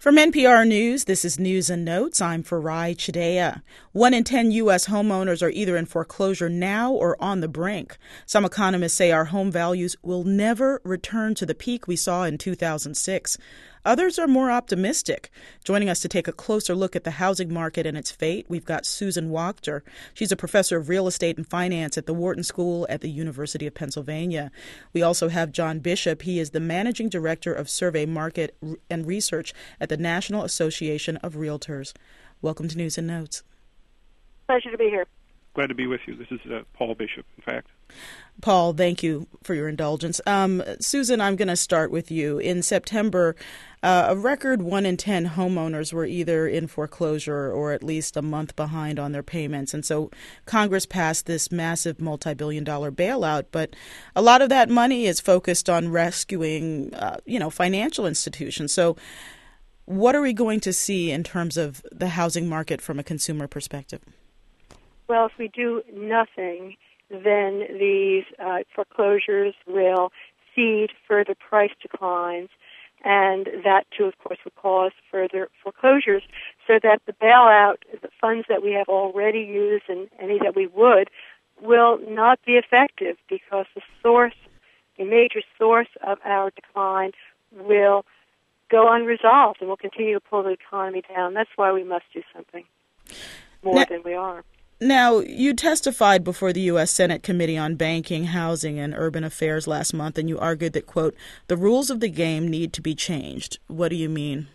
From NPR News, this is News and Notes. I'm Farai Chideya. 1 in 10 U.S. homeowners are either in foreclosure now or on the brink. Some economists say our home values will never return to the peak we saw in 2006. Others are more optimistic. Joining us to take a closer look at the housing market and its fate, we've got Susan Wachter. She's a professor of real estate and finance at the Wharton School at the University of Pennsylvania. We also have John Bishop. He is the managing director of survey market and research at the National Association of Realtors. Welcome to News and Notes. Pleasure to be here. Glad to be with you. This is Paul Bishop, in fact. Paul, thank you for your indulgence. Susan, I'm going to start with you. In September, a record 1 in 10 homeowners were either in foreclosure or at least a month behind on their payments. And so Congress passed this massive multi-billion-dollar bailout, but a lot of that money is focused on rescuing, financial institutions. So what are we going to see in terms of the housing market from a consumer perspective? Well, if we do nothing, then these foreclosures will seed further price declines, and that, too, of course, would cause further foreclosures, so that the bailout, the funds that we have already used and any that we would, will not be effective because the major source of our decline will go unresolved and will continue to pull the economy down. That's why we must do something more than we are. Now, you testified before the U.S. Senate Committee on Banking, Housing, and Urban Affairs last month, and you argued that, quote, the rules of the game need to be changed. What do you mean?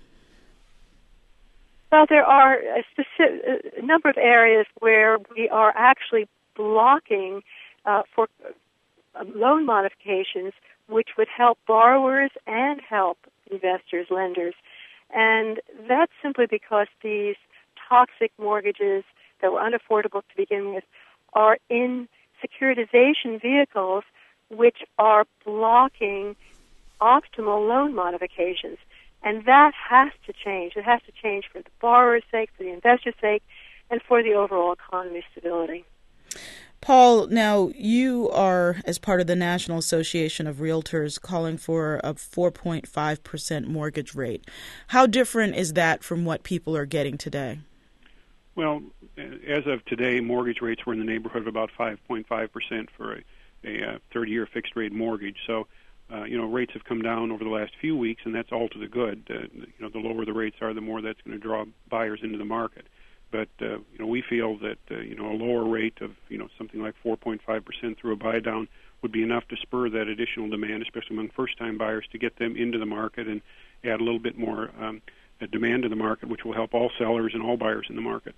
Well, there are a number of areas where we are actually blocking for loan modifications, which would help borrowers and help investors, lenders. And that's simply because these toxic mortgages that were unaffordable to begin with are in securitization vehicles which are blocking optimal loan modifications. And that has to change. It has to change for the borrower's sake, for the investor's sake, and for the overall economy's stability. Paul, now you are, as part of the National Association of Realtors, calling for a 4.5% mortgage rate. How different is that from what people are getting today? Well, as of today, mortgage rates were in the neighborhood of about 5.5% for a 30-year fixed-rate mortgage. So, rates have come down over the last few weeks, and that's all to the good. The lower the rates are, the more that's going to draw buyers into the market. But, we feel that, a lower rate of, something like 4.5% through a buy-down would be enough to spur that additional demand, especially among first-time buyers, to get them into the market and add a little bit more demand to the market, which will help all sellers and all buyers in the market.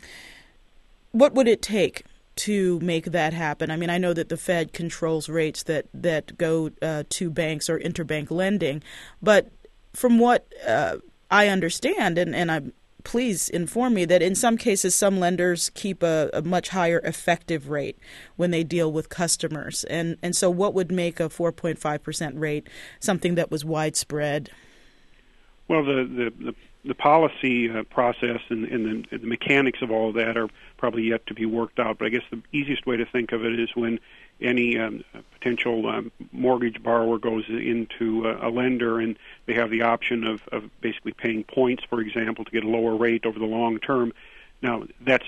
What would it take to make that happen? I mean, I know that the Fed controls rates that go to banks or interbank lending, but from what I understand, and please inform me, that in some cases some lenders keep a much higher effective rate when they deal with customers. And so what would make a 4.5% rate something that was widespread? Well, the policy process and the mechanics of all of that are probably yet to be worked out. But I guess the easiest way to think of it is when any potential mortgage borrower goes into a lender and they have the option of basically paying points, for example, to get a lower rate over the long term. Now, that's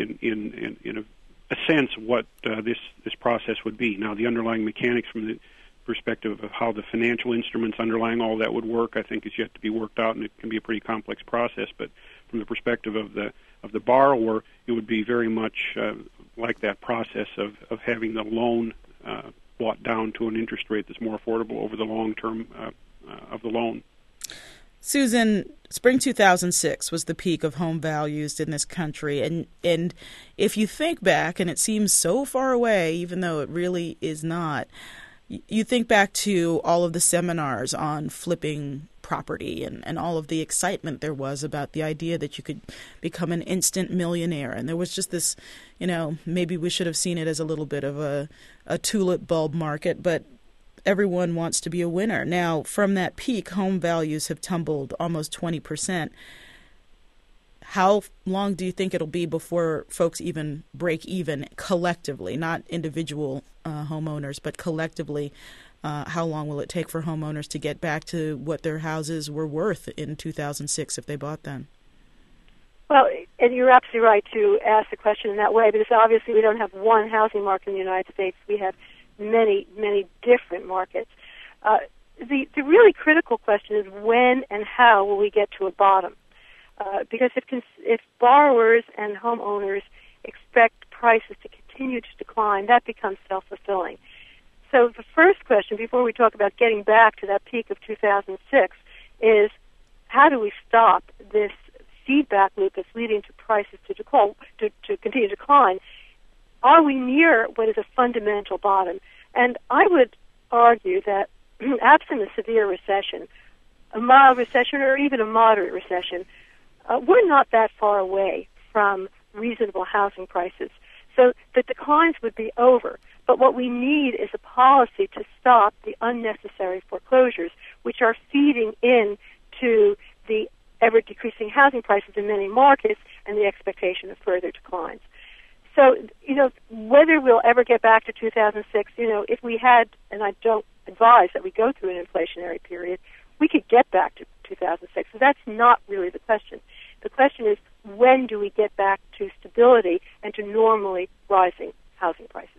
in a sense what this process would be. Now, the underlying mechanics from the perspective of how the financial instruments underlying all that would work, I think, is yet to be worked out, and it can be a pretty complex process. But from the perspective of the borrower, it would be very much like that process of having the loan brought down to an interest rate that's more affordable over the long term of the loan. Susan, spring 2006 was the peak of home values in this country, and if you think back, and it seems so far away, even though it really is not. You think back to all of the seminars on flipping property and all of the excitement there was about the idea that you could become an instant millionaire. And there was just this, maybe we should have seen it as a little bit of a tulip bulb market, but everyone wants to be a winner. Now, from that peak, home values have tumbled almost 20%. How long do you think it'll be before folks even break even collectively, not individual homeowners, but collectively How long will it take for homeowners to get back to what their houses were worth in 2006 if they bought them? Well, and you're absolutely right to ask the question in that way, because obviously we don't have one housing market in the United States. We have many, many different markets. The really critical question is when and how will we get to a bottom? Because if borrowers and homeowners expect prices to continue to decline, that becomes self-fulfilling. So the first question, before we talk about getting back to that peak of 2006, is how do we stop this feedback loop that's leading to prices to continue to decline? Are we near what is a fundamental bottom? And I would argue that absent a severe recession, a mild recession, or even a moderate recession, we're not that far away from reasonable housing prices. So the declines would be over. But what we need is a policy to stop the unnecessary foreclosures, which are feeding into the ever-decreasing housing prices in many markets and the expectation of further declines. So, whether we'll ever get back to 2006, if we had, and I don't advise that we go through an inflationary period, we could get back to 2006. So that's not really the question. The question is, when do we get back to stability and to normally rising housing prices?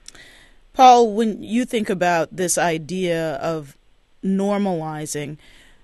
Paul, when you think about this idea of normalizing,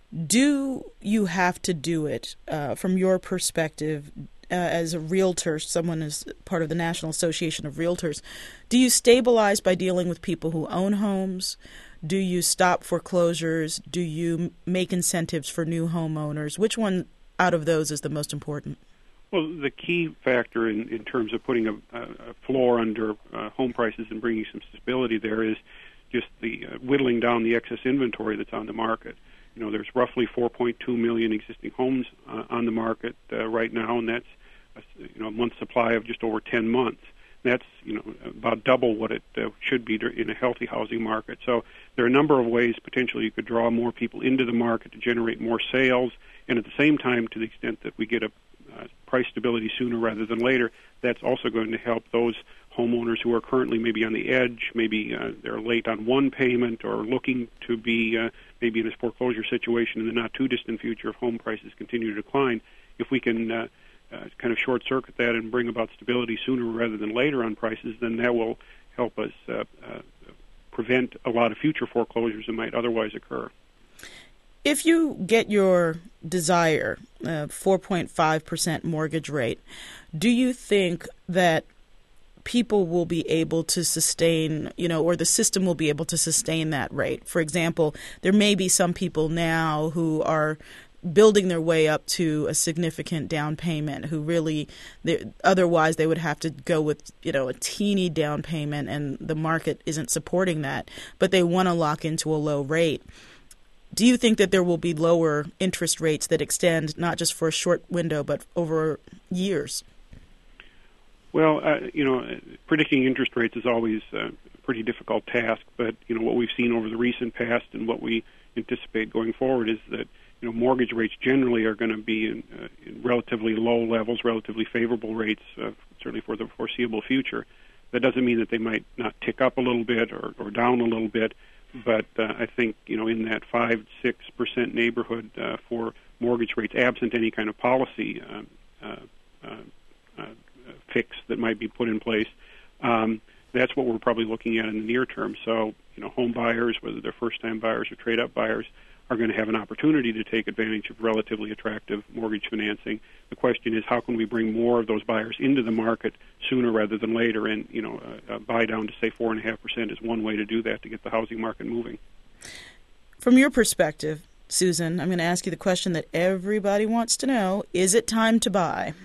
do you have to do it from your perspective as a realtor, someone is part of the National Association of Realtors? Do you stabilize by dealing with people who own homes? Do you stop foreclosures? Do you make incentives for new homeowners? Which one out of those is the most important? Well, the key factor in terms of putting a floor under home prices and bringing some stability there is just the whittling down the excess inventory that's on the market. There's roughly 4.2 million existing homes on the market right now, and that's a month supply of just over 10 months. That's about double what it should be in a healthy housing market. So there are a number of ways potentially you could draw more people into the market to generate more sales, and at the same time, to the extent that we get a price stability sooner rather than later, that's also going to help those homeowners who are currently maybe on the edge, maybe they're late on one payment or looking to be maybe in a foreclosure situation in the not-too-distant future if home prices continue to decline. If we can kind of short-circuit that and bring about stability sooner rather than later on prices, then that will help us prevent a lot of future foreclosures that might otherwise occur. If you get your desire, 4.5% mortgage rate, do you think that people will be able to sustain, or the system will be able to sustain that rate? For example, there may be some people now who are building their way up to a significant down payment who really, otherwise they would have to go with, a teeny down payment, and the market isn't supporting that, but they want to lock into a low rate. Do you think that there will be lower interest rates that extend not just for a short window but over years? Well, predicting interest rates is always a pretty difficult task, but, what we've seen over the recent past and what we anticipate going forward is that, mortgage rates generally are going to be in relatively low levels, relatively favorable rates, certainly for the foreseeable future. That doesn't mean that they might not tick up a little bit or down a little bit, but I think, in that 5-6% neighborhood for mortgage rates, absent any kind of policy fix that might be put in place, that's what we're probably looking at in the near term. So, home buyers, whether they're first-time buyers or trade-up buyers, are going to have an opportunity to take advantage of relatively attractive mortgage financing. The question is, how can we bring more of those buyers into the market sooner rather than later? And, a buy down to, say, 4.5% is one way to do that, to get the housing market moving. From your perspective, Susan, I'm going to ask you the question that everybody wants to know. Is it time to buy?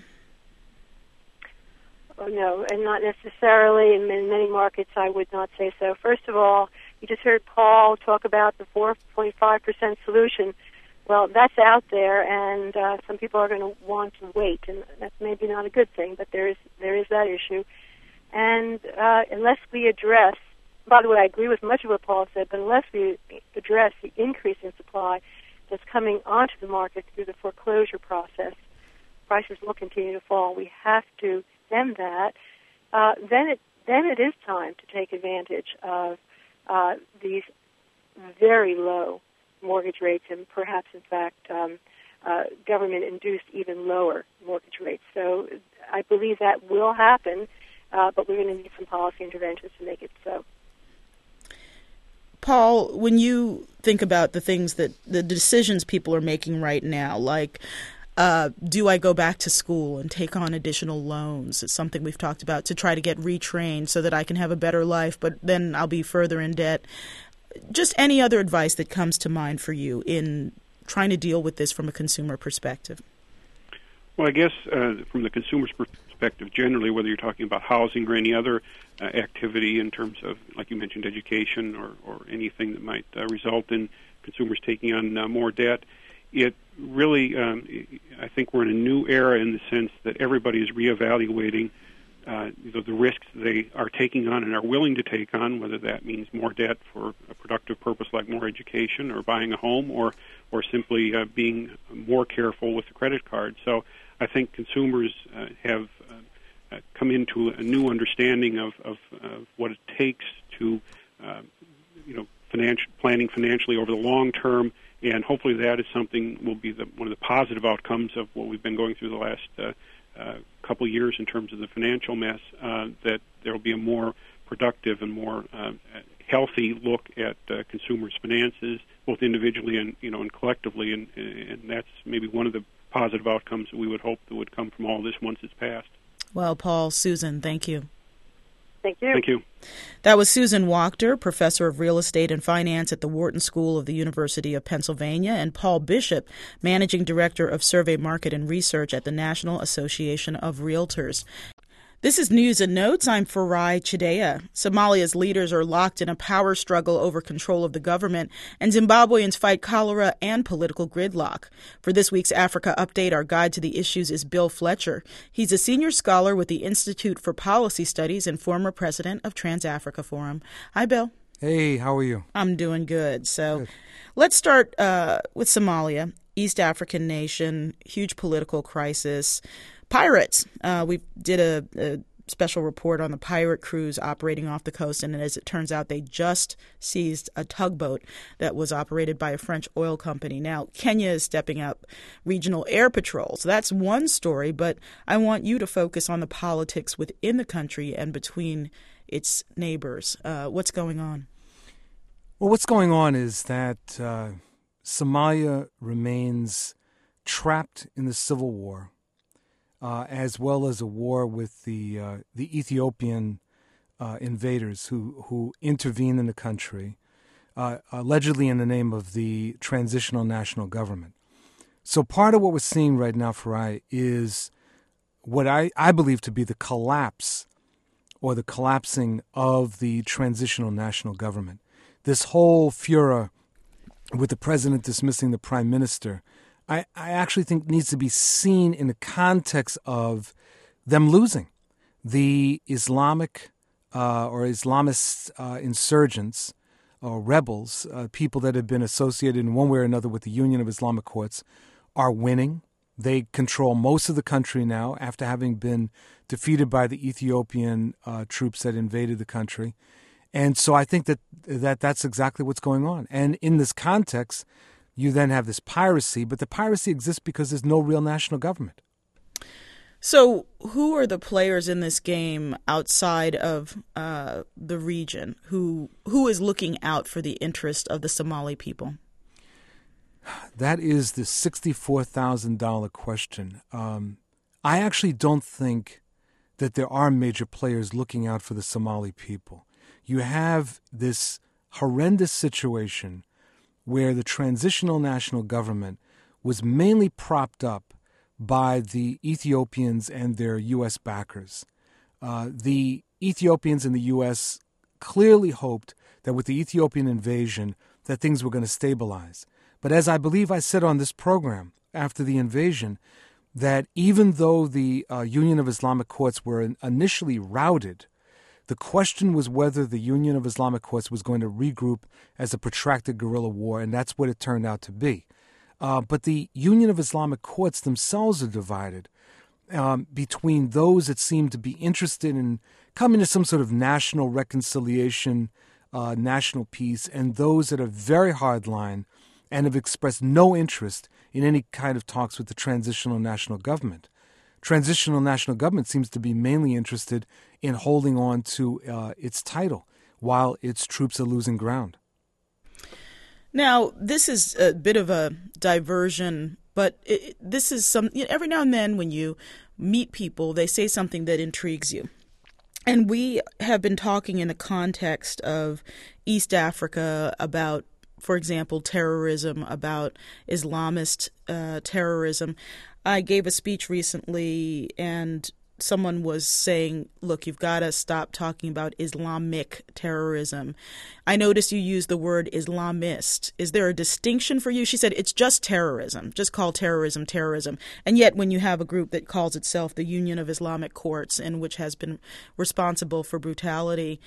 Oh, no, and not necessarily. In many markets, I would not say so. First of all, you just heard Paul talk about the 4.5% solution. Well, that's out there, and some people are going to want to wait, and that's maybe not a good thing, but there is that issue. And unless we address, by the way, I agree with much of what Paul said, but unless we address the increase in supply that's coming onto the market through the foreclosure process, prices will continue to fall. We have to stem that. Then it is time to take advantage of these very low mortgage rates and perhaps, in fact, government-induced even lower mortgage rates. So I believe that will happen, but we're going to need some policy interventions to make it so. Paul, when you think about the things that the decisions people are making right now, like do I go back to school and take on additional loans? It's something we've talked about, to try to get retrained so that I can have a better life, but then I'll be further in debt. Just any other advice that comes to mind for you in trying to deal with this from a consumer perspective? Well, I guess from the consumer's perspective, generally, whether you're talking about housing or any other activity in terms of, like you mentioned, education or anything that might result in consumers taking on more debt, it really, I think we're in a new era in the sense that everybody is reevaluating the risks they are taking on and are willing to take on, whether that means more debt for a productive purpose like more education or buying a home or simply being more careful with the credit card. So I think consumers have come into a new understanding of what it takes to, planning financially over the long term, and hopefully that is something will be one of the positive outcomes of what we've been going through the last couple of years in terms of the financial mess, that there will be a more productive and more healthy look at consumers' finances, both individually and collectively, and that's maybe one of the positive outcomes that we would hope that would come from all this once it's passed. Well, Paul, Susan, thank you. Thank you. Thank you. That was Susan Wachter, professor of real estate and finance at the Wharton School of the University of Pennsylvania, and Paul Bishop, managing director of survey market and research at the National Association of Realtors. This is News and Notes. I'm Farai Chideya. Somalia's leaders are locked in a power struggle over control of the government, and Zimbabweans fight cholera and political gridlock. For this week's Africa Update, our guide to the issues is Bill Fletcher. He's a senior scholar with the Institute for Policy Studies and former president of Trans-Africa Forum. Hi, Bill. Hey, how are you? I'm doing good. So let's start with Somalia, East African nation, huge political crisis. Pirates. We did a special report on the pirate crews operating off the coast, and as it turns out, they just seized a tugboat that was operated by a French oil company. Now, Kenya is stepping up regional air patrols. That's one story, but I want you to focus on the politics within the country and between its neighbors. What's going on? Well, what's going on is that Somalia remains trapped in the civil war, as well as a war with the Ethiopian invaders who intervene in the country, allegedly in the name of the transitional national government. So part of what we're seeing right now, Farai, is what I believe to be the collapse or the collapsing of the transitional national government. This whole furor with the president dismissing the prime minister, I actually think needs to be seen in the context of them losing. The Islamic or Islamist insurgents or rebels, people that have been associated in one way or another with the Union of Islamic Courts, are winning. They control most of the country now after having been defeated by the Ethiopian troops that invaded the country. And so I think that's exactly what's going on. And in this context, you then have this piracy, but the piracy exists because there's no real national government. So who are the players in this game outside of the region? Who is looking out for the interest of the Somali people? That is the $64,000 question. I actually don't think that there are major players looking out for the Somali people. You have this horrendous situation where the transitional national government was mainly propped up by the Ethiopians and their U.S. backers. The Ethiopians and the U.S. clearly hoped that with the Ethiopian invasion that things were going to stabilize. But as I believe I said on this program after the invasion, that even though the Union of Islamic Courts were initially routed, the question was whether the Union of Islamic Courts was going to regroup as a protracted guerrilla war, and that's what it turned out to be. But the Union of Islamic Courts themselves are divided between those that seem to be interested in coming to some sort of national reconciliation national peace, and those that are very hardline and have expressed no interest in any kind of talks with the transitional national government. Transitional national government seems to be mainly interested in holding on to its title while its troops are losing ground. Now, this is a bit of a diversion, but this is every now and then when you meet people, they say something that intrigues you. And we have been talking in the context of East Africa about, for example, terrorism, about Islamist terrorism. I gave a speech recently and someone was saying, look, you've got to stop talking about Islamic terrorism. I noticed you used the word Islamist. Is there a distinction for you? She said, it's just terrorism. Just call terrorism terrorism. And yet when you have a group that calls itself the Union of Islamic Courts and which has been responsible for brutality,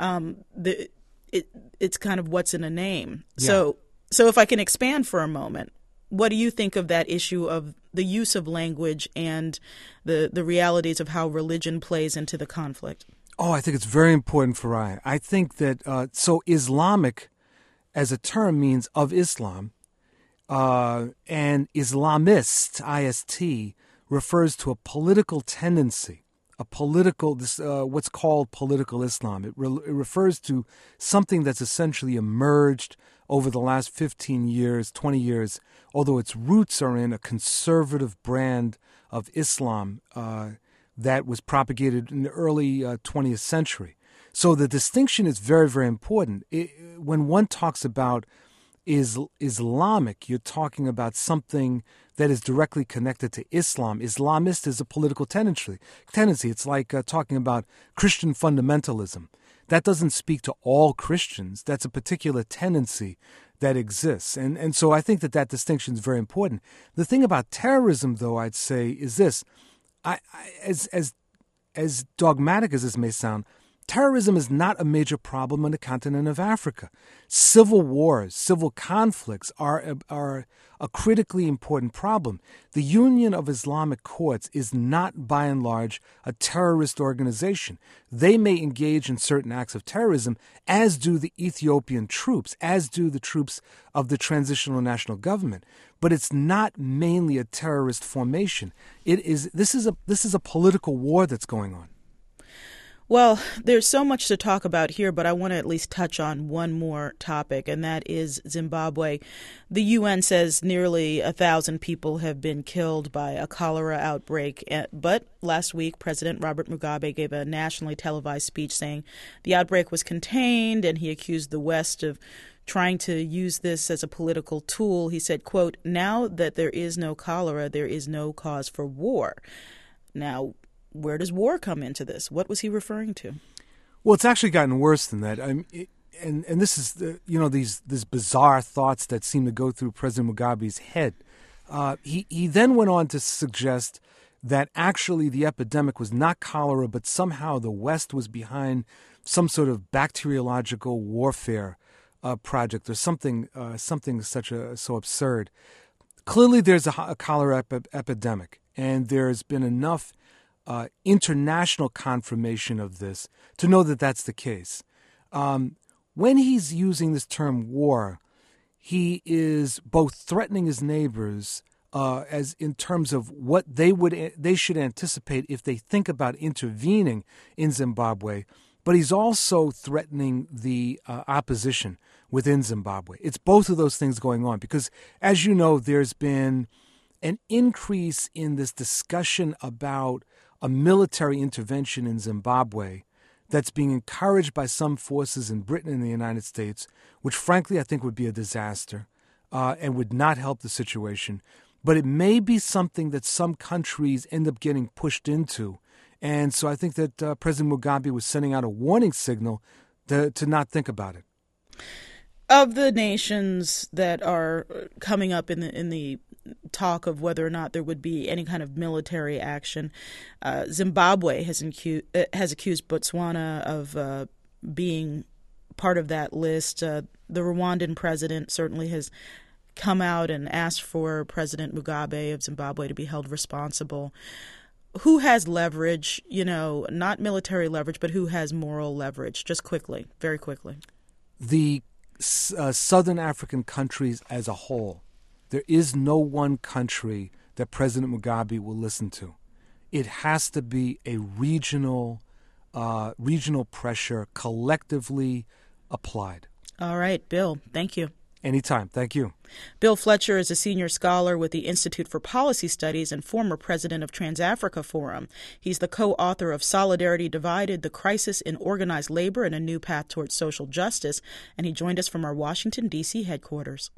it's kind of what's in a name. Yeah. So if I can expand for a moment, what do you think of that issue of the use of language and the realities of how religion plays into the conflict? Oh, I think it's very important, Farai. I think that so Islamic as a term means of Islam, and Islamist, I-S-T, refers to a political tendency, what's called political Islam. It refers to something that's essentially emerged over the last 15 years, 20 years, although its roots are in a conservative brand of Islam that was propagated in the early 20th century. So the distinction is very, very important. When one talks about Islamic, you're talking about something that is directly connected to Islam. Islamist is a political tendency. It's like talking about Christian fundamentalism. That doesn't speak to all Christians. That's a particular tendency that exists. And so I think that distinction is very important. The thing about terrorism, though, I'd say, is this. As dogmatic as this may sound, terrorism is not a major problem on the continent of Africa. Civil wars, civil conflicts are a critically important problem. The Union of Islamic Courts is not, by and large, a terrorist organization. They may engage in certain acts of terrorism, as do the Ethiopian troops, as do the troops of the Transitional National Government. But it's not mainly a terrorist formation. This is a political war that's going on. Well, there's so much to talk about here, but I want to at least touch on one more topic, and that is Zimbabwe. The UN says nearly 1,000 people have been killed by a cholera outbreak, but last week President Robert Mugabe gave a nationally televised speech saying the outbreak was contained, and he accused the West of trying to use this as a political tool. He said, quote, "Now that there is no cholera, there is no cause for war." Now, where does war come into this? What was he referring to? Well, it's actually gotten worse than that. And this is these bizarre thoughts that seem to go through President Mugabe's head. He then went on to suggest that actually the epidemic was not cholera, but somehow the West was behind some sort of bacteriological warfare project or something so absurd. Clearly, there's a cholera epidemic, and there's been enough international confirmation of this to know that that's the case. When he's using this term war, he is both threatening his neighbors as in terms of what they should anticipate if they think about intervening in Zimbabwe, but he's also threatening the opposition within Zimbabwe. It's both of those things going on because, as you know, there's been an increase in this discussion about a military intervention in Zimbabwe that's being encouraged by some forces in Britain and the United States, which frankly I think would be a disaster and would not help the situation. But it may be something that some countries end up getting pushed into. And so I think that President Mugabe was sending out a warning signal to not think about it. Of the nations that are coming up in the talk of whether or not there would be any kind of military action, Zimbabwe has accused Botswana of being part of that list. The Rwandan president certainly has come out and asked for President Mugabe of Zimbabwe to be held responsible. Who has leverage, not military leverage, but who has moral leverage? Just quickly, very quickly. the Southern African countries as a whole. There is no one country that President Mugabe will listen to. It has to be a regional pressure collectively applied. All right, Bill, thank you. Anytime. Thank you. Bill Fletcher is a senior scholar with the Institute for Policy Studies and former president of Trans-Africa Forum. He's the co-author of Solidarity Divided, The Crisis in Organized Labor and a New Path Towards Social Justice, and he joined us from our Washington, D.C. headquarters.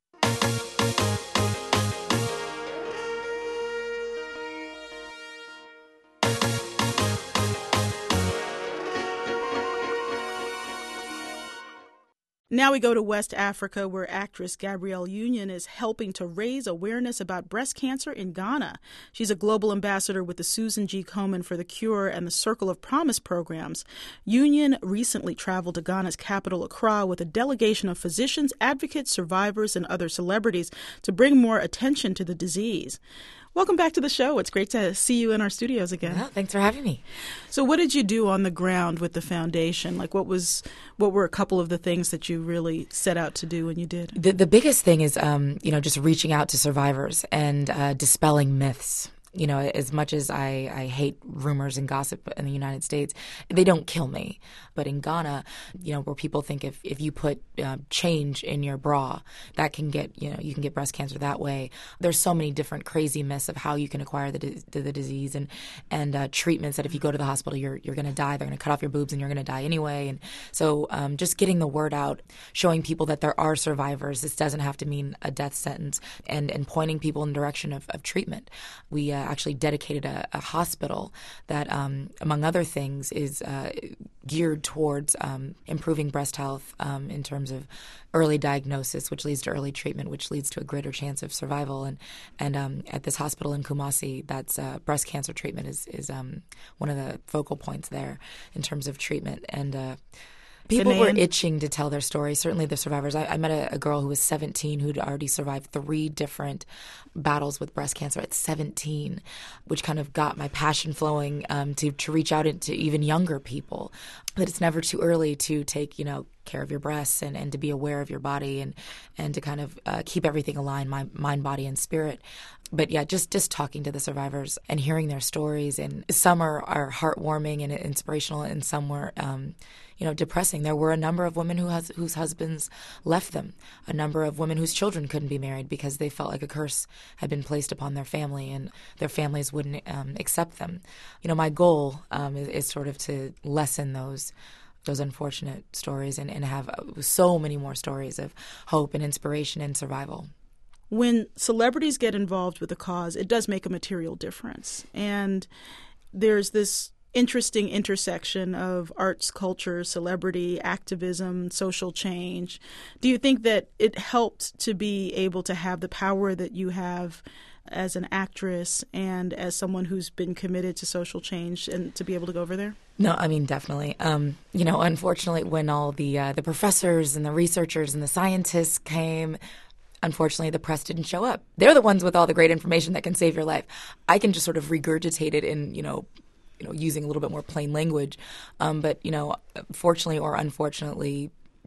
Now we go to West Africa, where actress Gabrielle Union is helping to raise awareness about breast cancer in Ghana. She's a global ambassador with the Susan G. Komen for the Cure and the Circle of Promise programs. Union recently traveled to Ghana's capital, Accra, with a delegation of physicians, advocates, survivors, and other celebrities to bring more attention to the disease. Welcome back to the show. It's great to see you in our studios again. Well, thanks for having me. So what did you do on the ground with the foundation? Like what were a couple of the things that you really set out to do when you did? The biggest thing is, just reaching out to survivors and dispelling myths. You know, as much as I hate rumors and gossip in the United States, they don't kill me. But in Ghana, where people think if you put change in your bra, that can get, you can get breast cancer that way. There's so many different crazy myths of how you can acquire the disease and treatments that if you go to the hospital, you're going to die. They're going to cut off your boobs and you're going to die anyway. And so just getting the word out, showing people that there are survivors. This doesn't have to mean a death sentence, and pointing people in the direction of treatment. We actually dedicated a hospital that, among other things, is geared towards improving breast health in terms of early diagnosis, which leads to early treatment, which leads to a greater chance of survival. And at this hospital in Kumasi, that's breast cancer treatment is one of the focal points there in terms of treatment. And people were itching to tell their story, certainly the survivors. I met a girl who was 17 who'd already survived 3 different battles with breast cancer at 17, which kind of got my passion flowing to reach out to even younger people, that it's never too early to take, care of your breasts and to be aware of your body and to kind of keep everything aligned, mind, body, and spirit. But yeah, just talking to the survivors and hearing their stories. And some are heartwarming and inspirational, and some were depressing. There were a number of women whose husbands left them, a number of women whose children couldn't be married because they felt like a curse had been placed upon their family and their families wouldn't accept them. My goal is sort of to lessen those unfortunate stories and have so many more stories of hope and inspiration and survival. When celebrities get involved with a cause, it does make a material difference. And there's this interesting intersection of arts, culture, celebrity, activism, social change. Do you think that it helped to be able to have the power that you have as an actress and as someone who's been committed to social change and to be able to go over there? No, I mean, definitely. Unfortunately, when all the professors and the researchers and the scientists came, unfortunately, the press didn't show up. They're the ones with all the great information that can save your life. I can just sort of regurgitate it in, using a little bit more plain language. But fortunately or unfortunately,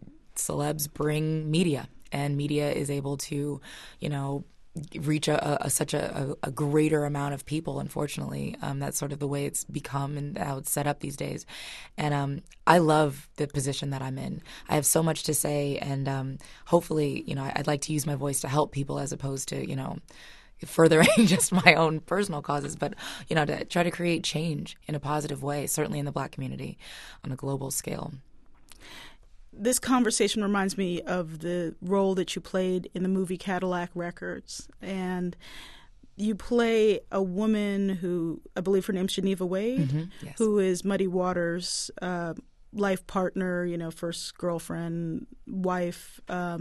celebs bring media, and media is able to, reach such a greater amount of people, unfortunately. That's sort of the way it's become and how it's set up these days. And I love the position that I'm in. I have so much to say, and hopefully, I'd like to use my voice to help people as opposed to, furthering just my own personal causes, but, to try to create change in a positive way, certainly in the Black community on a global scale. This conversation reminds me of the role that you played in the movie Cadillac Records. And you play a woman who, I believe her name's Geneva Wade, yes. who is Muddy Waters' life partner, first girlfriend, wife.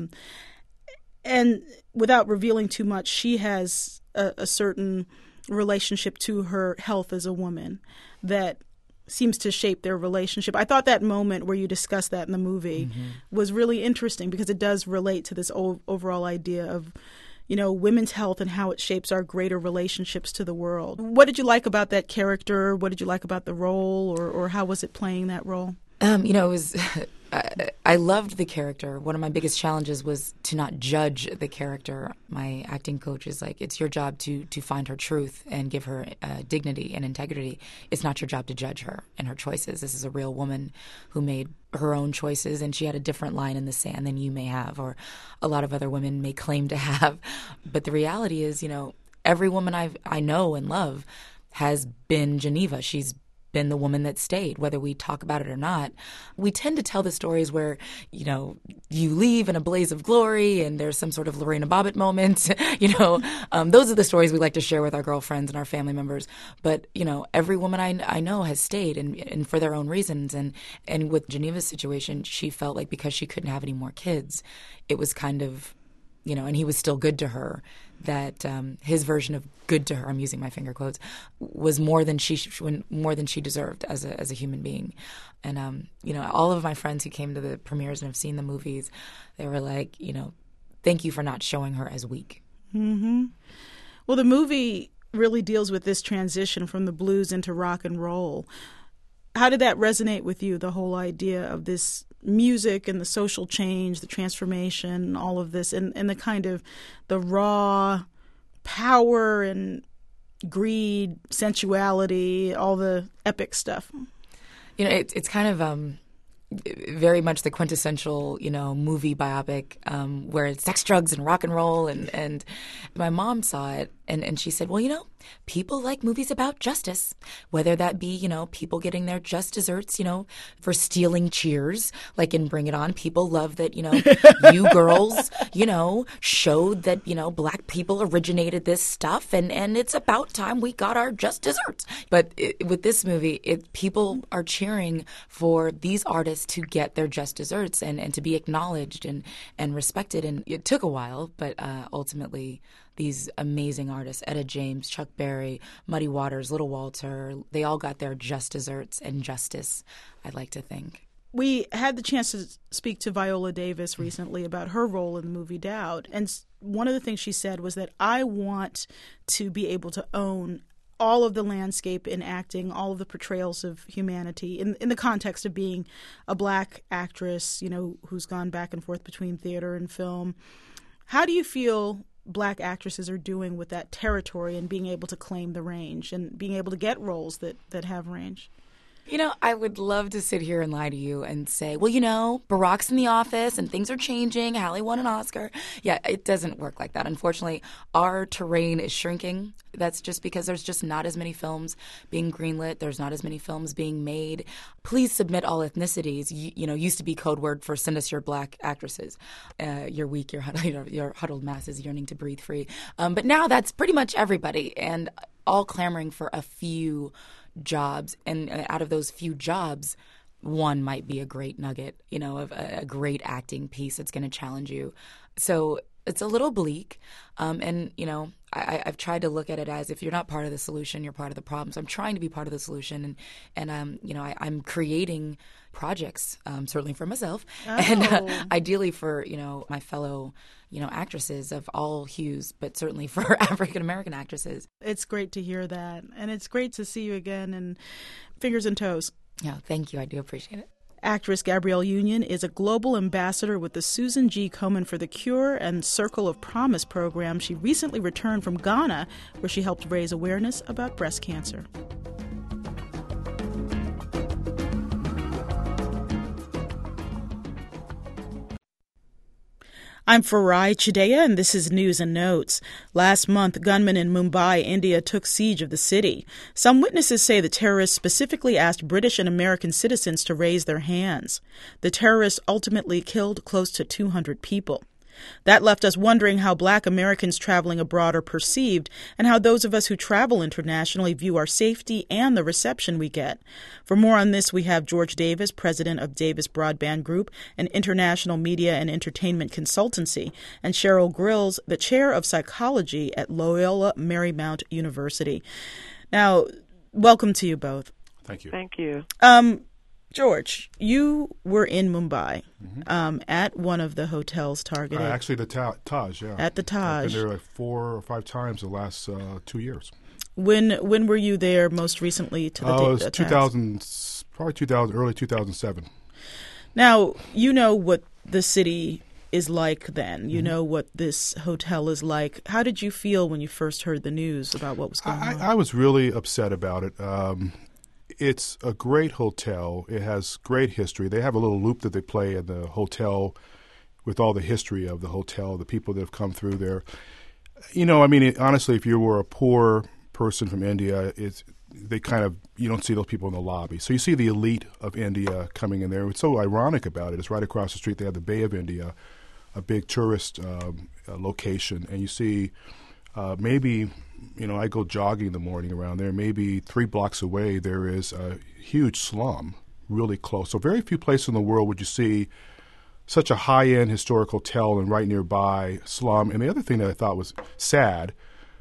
And without revealing too much, she has a certain relationship to her health as a woman that seems to shape their relationship. I thought that moment where you discussed that in the movie was really interesting because it does relate to this overall idea of, women's health and how it shapes our greater relationships to the world. What did you like about that character? What did you like about the role, or how was it playing that role? It was I loved the character. One of my biggest challenges was to not judge the character. My acting coach is like, it's your job to find her truth and give her dignity and integrity. It's not your job to judge her and her choices. This is a real woman who made her own choices, and she had a different line in the sand than you may have, or a lot of other women may claim to have. But the reality is, every woman I know and love has been Geneva. She's been the woman that stayed, whether we talk about it or not. We tend to tell the stories where, you leave in a blaze of glory and there's some sort of Lorena Bobbitt moment. Those are the stories we like to share with our girlfriends and our family members. But, every woman I know has stayed and for their own reasons. And with Geneva's situation, she felt like because she couldn't have any more kids, it was kind of, and he was still good to her, that his version of good to her, I'm using my finger quotes, was more than she deserved as a human being. And all of my friends who came to the premieres and have seen the movies, they were like, thank you for not showing her as weak. Mm-hmm. Well, the movie really deals with this transition from the blues into rock and roll. How did that resonate with you, the whole idea of this music and the social change, the transformation, all of this, and the kind of the raw power and greed, sensuality, all the epic stuff? It's kind of very much the quintessential, movie biopic where it's sex, drugs, and rock and roll. And my mom saw it, and she said, well, people like movies about justice, whether that be, people getting their just desserts, for stealing Cheers, like in Bring It On. People love that, you girls, showed that, black people originated this stuff, and it's about time we got our just desserts. But with this movie, people are cheering for these artists to get their just desserts and to be acknowledged and respected. And it took a while, but ultimately these amazing artists, Etta James, Chuck Berry, Muddy Waters, Little Walter, they all got their just desserts and justice, I'd like to think. We had the chance to speak to Viola Davis recently about her role in the movie Doubt. And one of the things she said was that I want to be able to own all of the landscape in acting, all of the portrayals of humanity in the context of being a black actress, who's gone back and forth between theater and film. How do you feel black actresses are doing with that territory and being able to claim the range and being able to get roles that have range? I would love to sit here and lie to you and say, well, Barack's in The Office and things are changing. Halle won an Oscar. Yeah, it doesn't work like that. Unfortunately, our terrain is shrinking. That's just because there's just not as many films being greenlit. There's not as many films being made. Please submit all ethnicities. Used to be code word for send us your black actresses. You're weak, your huddled masses yearning to breathe free. But now that's pretty much everybody, and all clamoring for a few jobs, and out of those few jobs, one might be a great nugget, of a great acting piece that's going to challenge you. So it's a little bleak, and I've tried to look at it as if you're not part of the solution, you're part of the problem. So I'm trying to be part of the solution, and I'm creating projects, certainly for myself, and ideally for my fellow actresses of all hues, but certainly for African American actresses. It's great to hear that, and it's great to see you again, and fingers and toes. Yeah, thank you. I do appreciate it. Actress Gabrielle Union is a global ambassador with the Susan G. Komen for the Cure and Circle of Promise program. She recently returned from Ghana, where she helped raise awareness about breast cancer. I'm Farai Chideya, and this is News and Notes. Last month, gunmen in Mumbai, India, took siege of the city. Some witnesses say the terrorists specifically asked British and American citizens to raise their hands. The terrorists ultimately killed close to 200 people. That left us wondering how Black Americans traveling abroad are perceived and how those of us who travel internationally view our safety and the reception we get. For more on this, we have George Davis, president of Davis Broadband Group, an international media and entertainment consultancy, and Cheryl Grills, the chair of psychology at Loyola Marymount University. Now, welcome to you both. Thank you. Thank you. George, you were in Mumbai at one of the hotels targeted. Actually, the Taj, yeah. At the Taj. I've been there like 4 or 5 times the last 2 years. When were you there most recently to the it was 2000, probably early 2007. Now, you know what the city is like then. You know what this hotel is like. How did you feel when you first heard the news about what was going on? I was really upset about it. It's a great hotel. It has great history. They have a little loop that they play in the hotel with all the history of the hotel, the people that have come through there. You know, I mean, honestly, if you were a poor person from India, you don't see those people in the lobby. So you see the elite of India coming in there. What's so ironic about it is right across the street they have the Bay of India, a big tourist location, and you see maybe, you know, I go jogging in the morning around there. Maybe 3 blocks away there is a huge slum really close. So very few places in the world would you see such a high-end historic hotel and right nearby slum. And the other thing that I thought was sad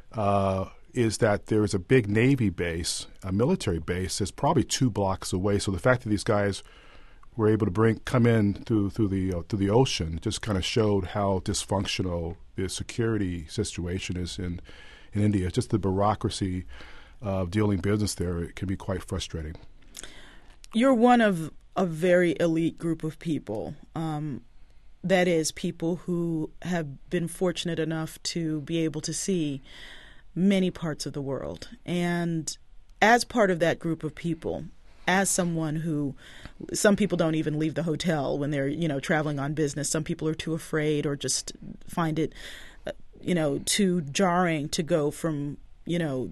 is that there is a big Navy base, a military base, that's probably 2 blocks away. So the fact that these guys were able to come in through the ocean just kind of showed how dysfunctional the security situation is in India. Just the bureaucracy of dealing business there, it can be quite frustrating. You're one of a very elite group of people. That is, people who have been fortunate enough to be able to see many parts of the world. And as part of that group of people, as someone who, some people don't even leave the hotel when they're, you know, traveling on business. Some people are too afraid or just find it, you know, too jarring to go from, you know,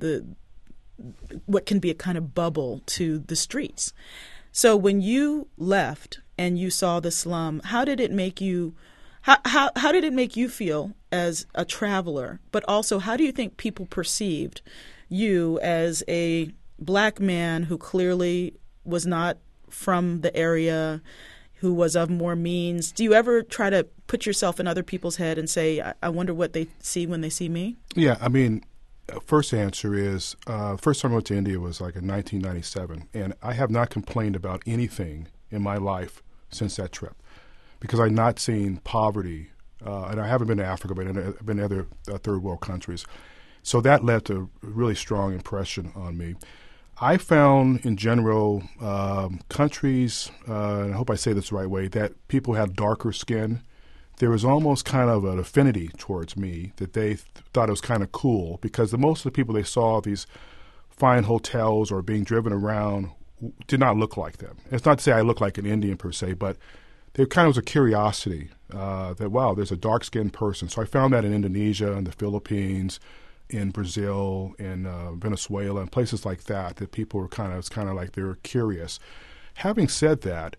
what can be a kind of bubble to the streets. So when you left and you saw the slum, how did it make you? How did it make you feel as a traveler? But also, how do you think people perceived you as a black man who clearly was not from the area, who was of more means? Do you ever try to put yourself in other people's head and say, I wonder what they see when they see me? Yeah, I mean, first answer is, first time I went to India was like in 1997, and I have not complained about anything in my life since that trip because I've not seen poverty, and I haven't been to Africa, but I've been to other third world countries. So that left a really strong impression on me. I found in general countries, and I hope I say this the right way, that people had darker skin. There was almost kind of an affinity towards me that they thought it was kind of cool because most of the people they saw at these fine hotels or being driven around did not look like them. It's not to say I look like an Indian per se, but there kind of was a curiosity that, wow, there's a dark-skinned person. So I found that in Indonesia and the Philippines, in Brazil, in Venezuela, and places like that, that people were it's kind of like they were curious. Having said that,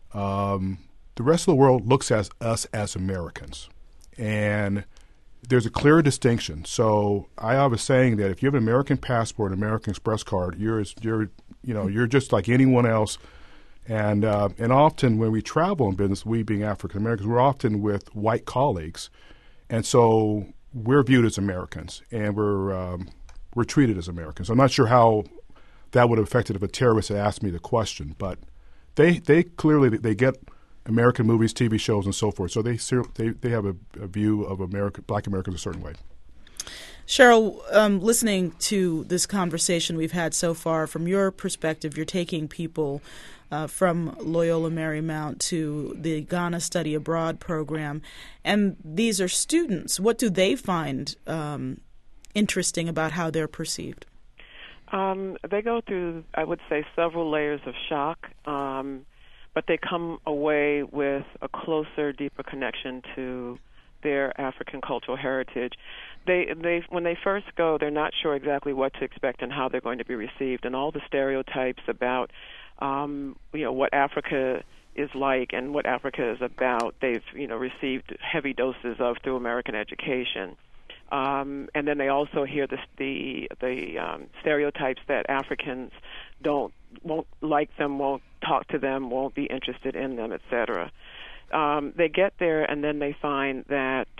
the rest of the world looks at us as Americans, and there's a clear distinction. So I was saying that if you have an American passport, an American Express card, you're just like anyone else. And often when we travel in business, we being African Americans, we're often with white colleagues, and so we're viewed as Americans, and we're treated as Americans. I'm not sure how that would have affected if a terrorist had asked me the question, but they clearly they get American movies, TV shows, and so forth. So they have a view of Black Americans a certain way. Cheryl, listening to this conversation we've had so far, from your perspective, you're taking people from Loyola Marymount to the Ghana Study Abroad program, and these are students. What do they find interesting about how they're perceived? They go through, I would say, several layers of shock, but they come away with a closer, deeper connection to their African cultural heritage. They when they first go, they're not sure exactly what to expect and how they're going to be received, and all the stereotypes about what Africa is like and what Africa is about, they've received heavy doses of through American education. And then they also hear the stereotypes that Africans won't like them, won't talk to them, won't be interested in them, etc. They get there and then they find that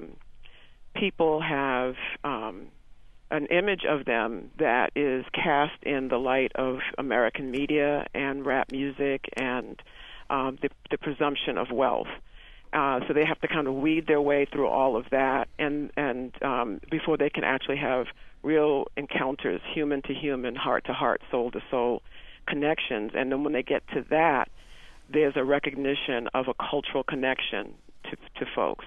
people have an image of them that is cast in the light of American media and rap music and the presumption of wealth. So they have to kind of weed their way through all of that, and before they can actually have real encounters, human to human, heart to heart, soul to soul connections. And then when they get to that, there's a recognition of a cultural connection to folks.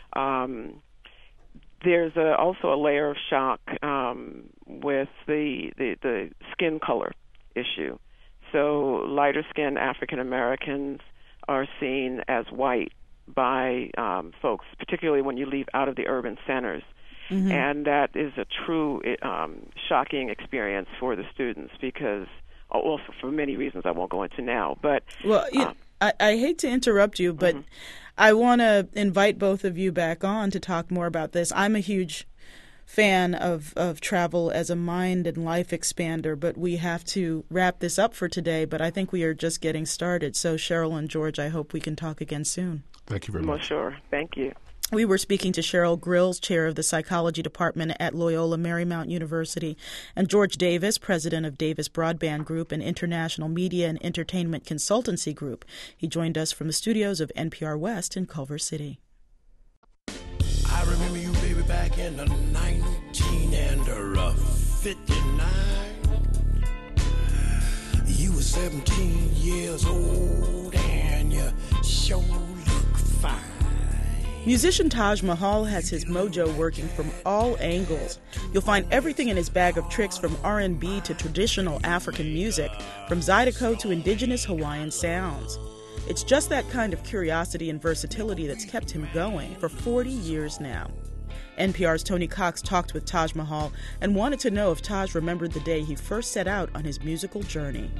There's also a layer of shock with the skin color issue. So lighter-skinned African Americans are seen as white by folks, particularly when you leave out of the urban centers. Mm-hmm. And that is a true shocking experience for the students because, also for many reasons I won't go into now. But well, I hate to interrupt you, but mm-hmm. I want to invite both of you back on to talk more about this. I'm a huge fan of travel as a mind and life expander, but we have to wrap this up for today. But I think we are just getting started. So Cheryl and George, I hope we can talk again soon. Thank you very much. Well, sure. Thank you. We were speaking to Cheryl Grills, chair of the psychology department at Loyola Marymount University, and George Davis, president of Davis Broadband Group, an international media and entertainment consultancy group. He joined us from the studios of NPR West in Culver City. I remember you, baby, back in the 1959. You were 17 years old and you sure look fine. Musician Taj Mahal has his mojo working from all angles. You'll find everything in his bag of tricks, from R&B to traditional African music, from Zydeco to indigenous Hawaiian sounds. It's just that kind of curiosity and versatility that's kept him going for 40 years now. NPR's Tony Cox talked with Taj Mahal and wanted to know if Taj remembered the day he first set out on his musical journey.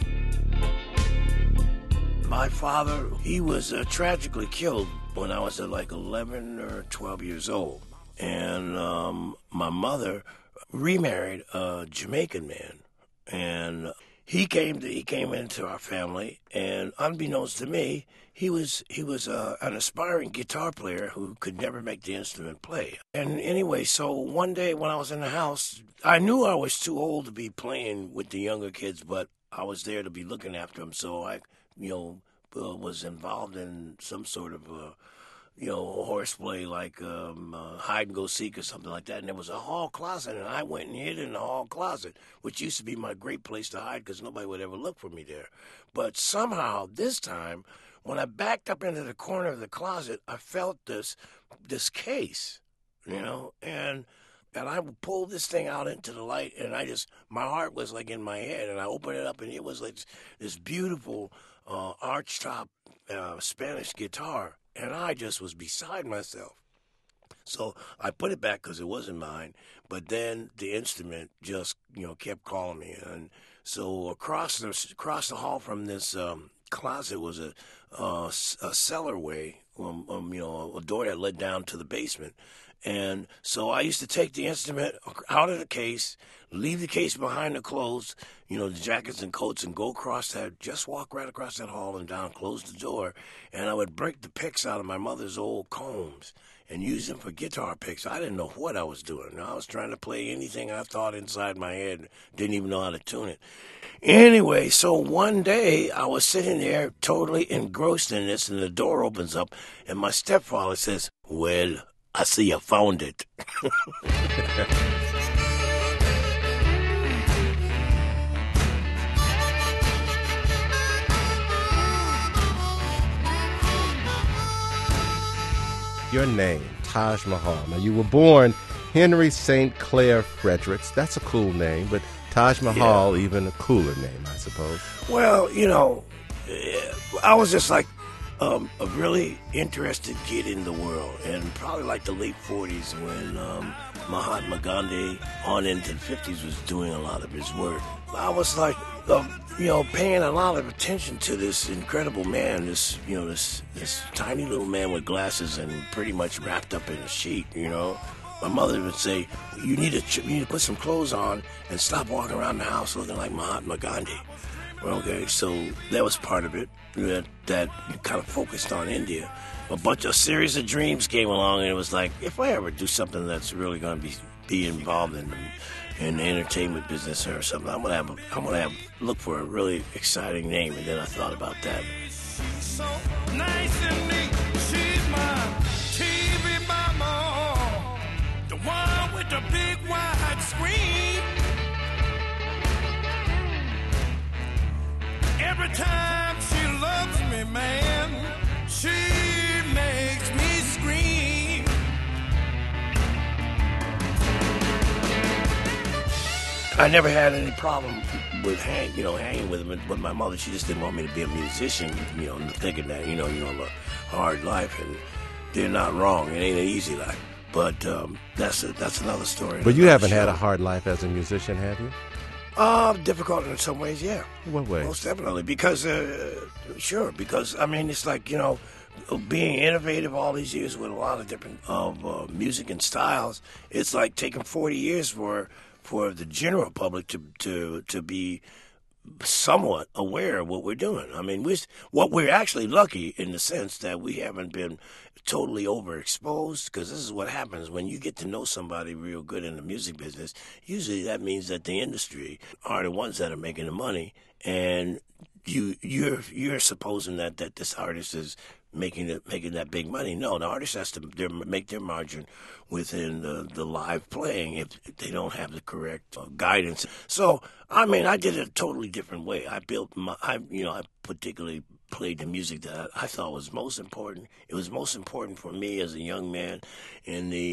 My father, he was tragically killed when I was like 11 or 12 years old. And my mother remarried a Jamaican man. And he came into our family, and unbeknownst to me, he was an aspiring guitar player who could never make the instrument play. And anyway, so one day when I was in the house, I knew I was too old to be playing with the younger kids, but I was there to be looking after them, so I, was involved in some sort of, horseplay, like hide and go seek or something like that. And there was a hall closet, and I went and hid in the hall closet, which used to be my great place to hide because nobody would ever look for me there. But somehow this time, when I backed up into the corner of the closet, I felt this case, and I pulled this thing out into the light, and my heart was like in my head, and I opened it up, and it was like this beautiful archtop Spanish guitar, and I just was beside myself. So I put it back because it wasn't mine, but then the instrument just, kept calling me, and so across the hall from this closet was a cellarway, a door that led down to the basement. And so I used to take the instrument out of the case, leave the case behind the clothes, the jackets and coats, and go across just walk right across that hall and down, close the door, and I would break the picks out of my mother's old combs and use them for guitar picks. I didn't know what I was doing. I was trying to play anything I thought inside my head, didn't even know how to tune it. Anyway, so one day I was sitting there totally engrossed in this, and the door opens up, and my stepfather says, "Well, I see you found it." Your name, Taj Mahal. Now, you were born Henry St. Clair Fredericks. That's a cool name, but Taj Mahal, even a cooler name, I suppose. Well, I was just like a really interested kid in the world, and probably like the late 40s when Mahatma Gandhi on into the 50s was doing a lot of his work. I was like, paying a lot of attention to this incredible man, this tiny little man with glasses and pretty much wrapped up in a sheet, My mother would say, you need to put some clothes on and stop walking around the house looking like Mahatma Gandhi. Okay, so that was part of it, that kind of focused on India. A series of dreams came along, and it was like, if I ever do something that's really going to be involved in the entertainment business or something, I'm gonna look for a really exciting name, and then I thought about that. So nice and neat, she's my TV mama, the one with the big wide screen. Every time she loves me, I never had any problem with hanging with him. With my mother, she just didn't want me to be a musician, thinking that, a hard life, and they're not wrong. It ain't an easy life. But that's another story. But you haven't had a hard life as a musician, have you? Difficult in some ways, yeah. In what ways? Most definitely, because, I mean, it's like, being innovative all these years with a lot of different music and styles, it's like taking 40 years for the general public to be somewhat aware of what we're doing. I mean, we're actually lucky in the sense that we haven't been totally overexposed, because this is what happens when you get to know somebody real good in the music business. Usually that means that the industry are the ones that are making the money, and you're supposing that this artist is making that big money. No, the artist has to make their margin within the live playing if they don't have the correct guidance. So, I mean, I did it a totally different way. I particularly played the music that I thought was most important. It was most important for me as a young man in the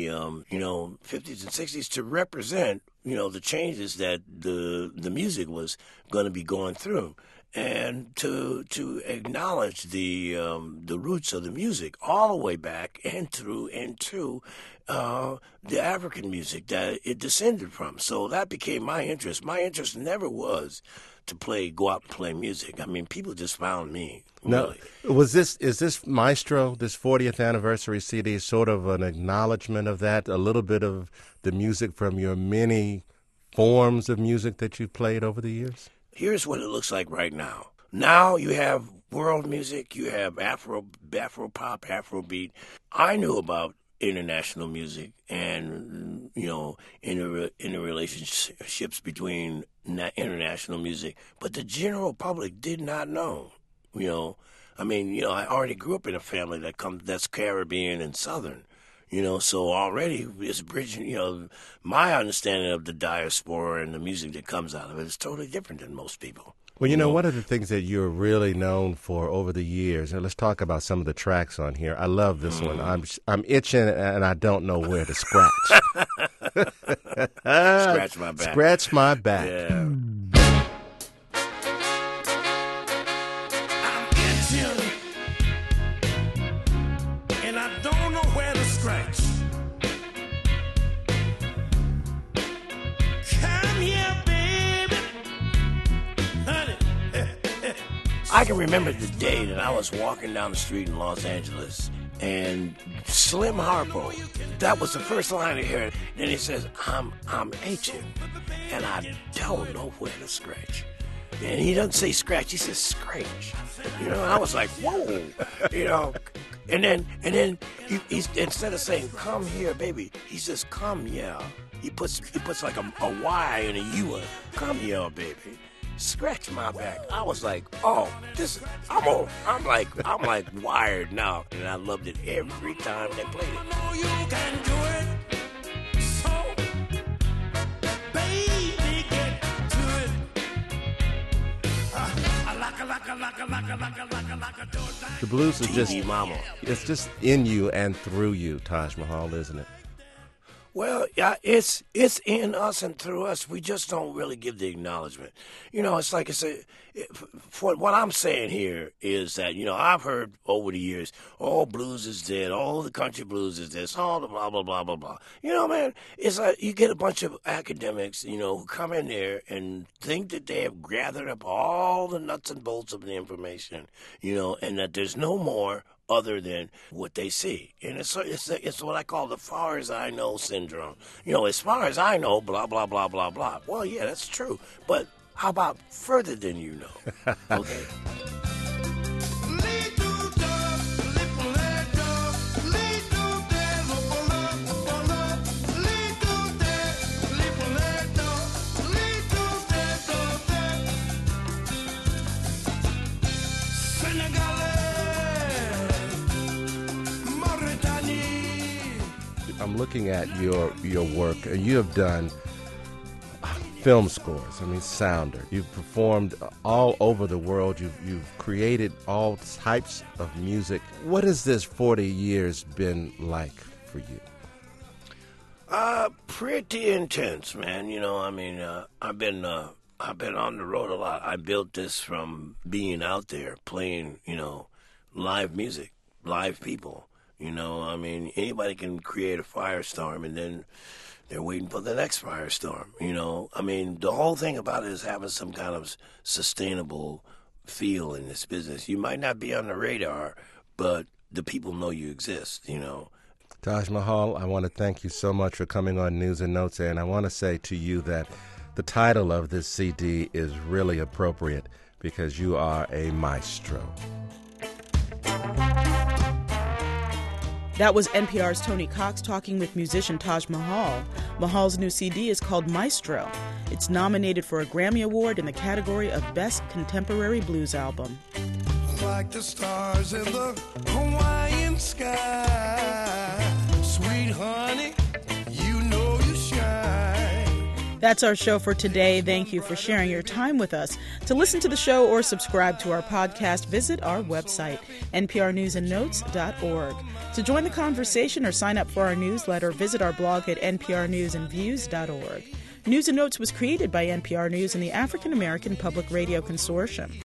50s and 60s to represent the changes that the music was going to be going through, and to acknowledge the roots of the music all the way back and through into the African music that it descended from. So that became my interest. My interest never was to go out and play music. I mean, people just found me. Really. Now, is this Maestro, this 40th anniversary CD, sort of an acknowledgement of that? A little bit of the music from your many forms of music that you've played over the years? Here's what it looks like right now. Now you have world music, you have Afro pop, Afrobeat. I knew about international music and, in the relationships between international music, but the general public did not know. I already grew up in a family that's Caribbean and Southern. So already it's bridging, my understanding of the diaspora and the music that comes out of it is totally different than most people. Well, one of the things that you're really known for over the years, and let's talk about some of the tracks on here. I love this one. I'm itching and I don't know where to scratch. Scratch my back. Scratch my back. Yeah. I can remember the day that I was walking down the street in Los Angeles, and Slim Harpo, that was the first line I heard. Then he says, I'm itching, and I don't know where to scratch. And he doesn't say scratch, he says scratch. And I was like, whoa, And then he instead of saying come here, baby, he says come yeah. He puts like a Y and a U. Come here, baby. Scratch my back. I was like, oh, I'm like wired now, and I loved it every time they played it. I know you can do it, so baby, get to it. The blues is just Mama. It's just in you and through you, Taj Mahal, isn't it? Well, yeah, it's in us and through us. We just don't really give the acknowledgement. It's like for what I'm saying here is that, I've heard over the years, blues is dead, the country blues is this, all the blah, blah, blah, blah, blah. Man, it's like you get a bunch of academics, who come in there and think that they have gathered up all the nuts and bolts of the information, and that there's no more other than what they see. And it's what I call the far as I know syndrome. As far as I know, blah, blah, blah, blah, blah. Well, yeah, that's true. But how about further than you know? Okay. I'm looking at your work, and you have done film scores. Sounder. You've performed all over the world. You've created all types of music. What has this 40 years been like for you? Pretty intense, man. You know, I mean, I've been on the road a lot. I built this from being out there playing, you know, live music, live people. You know, I mean, anybody can create a firestorm, and then they're waiting for the next firestorm. You know, I mean, the whole thing about it is having some kind of sustainable feel in this business. You might not be on the radar, but the people know you exist. You know. Taj Mahal, I want to thank you so much for coming on News and Notes, and I want to say to you that the title of this CD is really appropriate because you are a maestro. That was NPR's Tony Cox talking with musician Taj Mahal. Mahal's new CD is called Maestro. It's nominated for a Grammy Award in the category of Best Contemporary Blues Album. Like the stars in the Hawaiian sky, sweet honey, you know you shine. That's our show for today. Thank you for sharing your time with us. To listen to the show or subscribe to our podcast, visit our website, nprnewsandnotes.org. To join the conversation or sign up for our newsletter, visit our blog at nprnewsandviews.org. News and Notes was created by NPR News and the African American Public Radio Consortium.